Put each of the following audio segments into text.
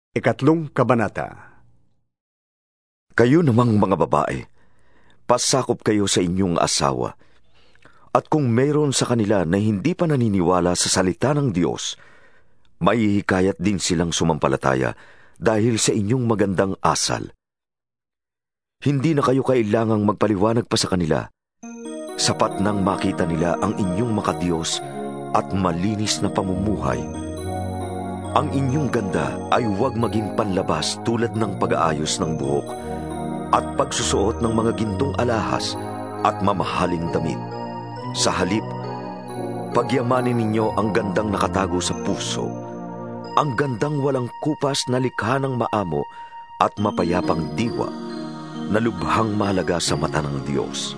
Ikatlong Kabanata. Kayo namang mga babae, pasakop kayo sa inyong asawa. At kung mayroon sa kanila na hindi pa naniniwala sa salita ng Diyos, maihikayat din silang sumampalataya dahil sa inyong magandang asal. Hindi na kayo kailangang magpaliwanag pa sa kanila. Sapat nang makita nila ang inyong makadiyos at malinis na pamumuhay. Ang inyong ganda ay huwag maging panlabas tulad ng pag-aayos ng buhok at pagsusuot ng mga gintong alahas at mamahaling damit. Sa halip, pagyamanin ninyo ang gandang nakatago sa puso, ang gandang walang kupas na likha ng maamo at mapayapang diwa na lubhang mahalaga sa mata ng Diyos.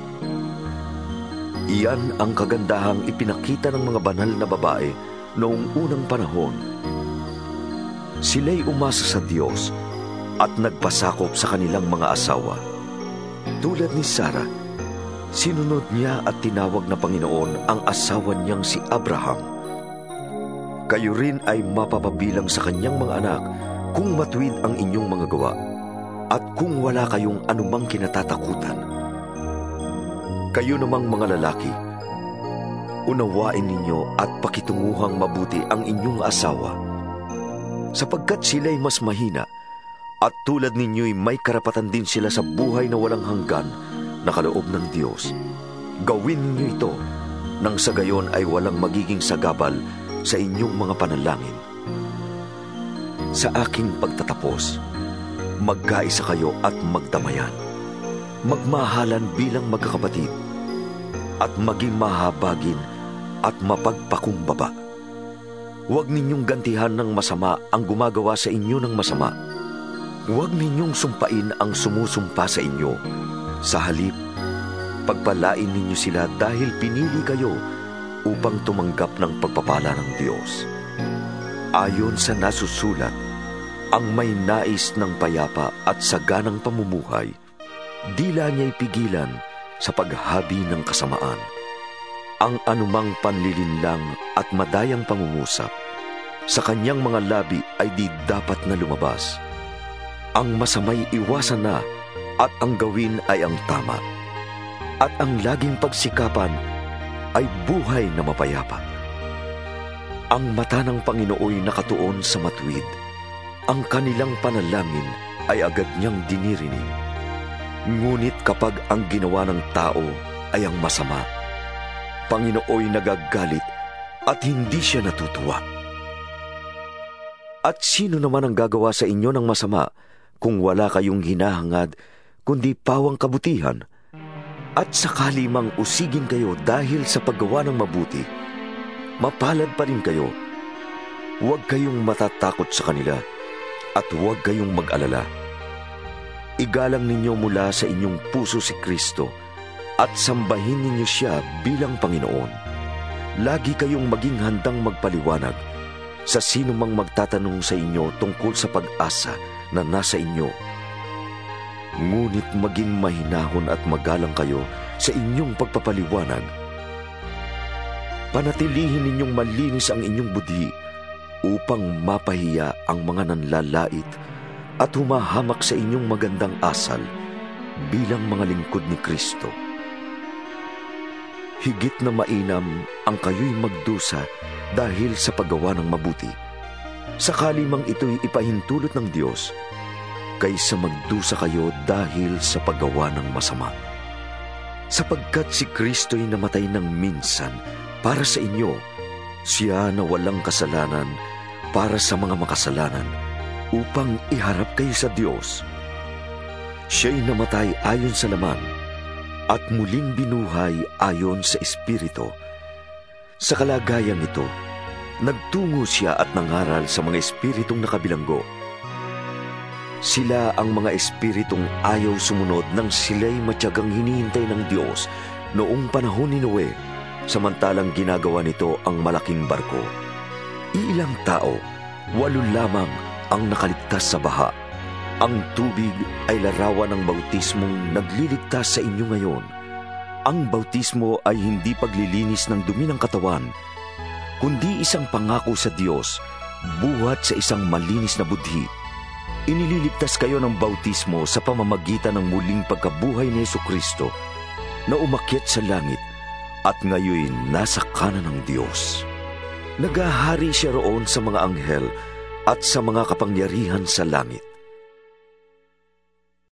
Iyan ang kagandahang ipinakita ng mga banal na babae noong unang panahon. Sila'y umasa sa Diyos at nagpasakop sa kanilang mga asawa. Tulad ni Sarah, sinunod niya at tinawag na Panginoon ang asawa niyang si Abraham. Kayo rin ay mapapabilang sa kanyang mga anak kung matuwid ang inyong mga gawa at kung wala kayong anumang kinatatakutan. Kayo namang mga lalaki, unawain ninyo at pakitunguhang mabuti ang inyong asawa, sapagkat sila'y mas mahina at tulad ninyo'y may karapatan din sila sa buhay na walang hanggan na kaloob ng Diyos. Gawin ninyo ito nang sa gayon ay walang magiging sagabal sa inyong mga panalangin. Sa aking pagtatapos, magkaisa kayo at magdamayan. Magmahalan bilang magkakapatid at maging mahabagin at mapagpakumbaba. Huwag ninyong gantihan ng masama ang gumagawa sa inyo ng masama. Huwag ninyong sumpain ang sumusumpa sa inyo. Sa halip, pagpalain ninyo sila dahil pinili kayo upang tumanggap ng pagpapala ng Diyos. Ayon sa nasusulat, ang may nais ng payapa at saganang pamumuhay, dila niya'y pigilan sa paghabi ng kasamaan. Ang anumang panlilinlang at madayang pangungusap sa kanyang mga labi ay di dapat na lumabas. Ang masamay iwasan na at ang gawin ay ang tama. At ang laging pagsikapan ay buhay na mapayapa. Ang mata ng Panginooy nakatuon sa matuwid. Ang kanilang panalangin ay agad niyang dinirinig. Ngunit kapag ang ginawa ng tao ay ang masama, Panginooy nagagalit at hindi siya natutuwa. At sino naman ang gagawa sa inyo ng masama kung wala kayong hinahangad kundi pawang kabutihan? At sakali mang usigin kayo dahil sa paggawa ng mabuti, mapalad pa rin kayo. Huwag kayong matatakot sa kanila at huwag kayong mag-alala. Igalang ninyo mula sa inyong puso si Kristo at sambahin ninyo siya bilang Panginoon. Lagi kayong maging handang magpaliwanag sa sino mang magtatanong sa inyo tungkol sa pag-asa na nasa inyo. Ngunit maging mahinahon at magalang kayo sa inyong pagpapaliwanag. Panatilihin ninyong malinis ang inyong budhi upang mapahiya ang mga nanlalait at humahamak sa inyong magandang asal bilang mga lingkod ni Kristo. Higit na mainam ang kayo'y magdusa dahil sa paggawa ng mabuti, sakali mang ito'y ipahintulot ng Diyos, kaysa magdusa kayo dahil sa paggawa ng masama. Sapagkat si Kristo'y namatay ng minsan para sa inyo, siya na walang kasalanan para sa mga makasalanan, upang iharap kayo sa Diyos. Siya'y namatay ayon sa laman, at muling binuhay ayon sa Espiritu. Sa kalagayang ito, nagtungo siya at nangaral sa mga espiritong nakabilanggo. Sila ang mga espiritong ayaw sumunod nang sila'y matyagang hinihintay ng Diyos noong panahon ni Noe, samantalang ginagawa nito ang malaking barko. Ilang tao, 8 lamang ang nakaligtas sa baha. Ang tubig ay larawan ng bautismong nagliligtas sa inyo ngayon. Ang bautismo ay hindi paglilinis ng dumi ng katawan, kundi isang pangako sa Diyos buhat sa isang malinis na budhi. Inililigtas kayo ng bautismo sa pamamagitan ng muling pagkabuhay ni Jesucristo na umakyat sa langit at ngayon nasa kanan ng Diyos. Nagahari siya roon sa mga anghel at sa mga kapangyarihan sa langit.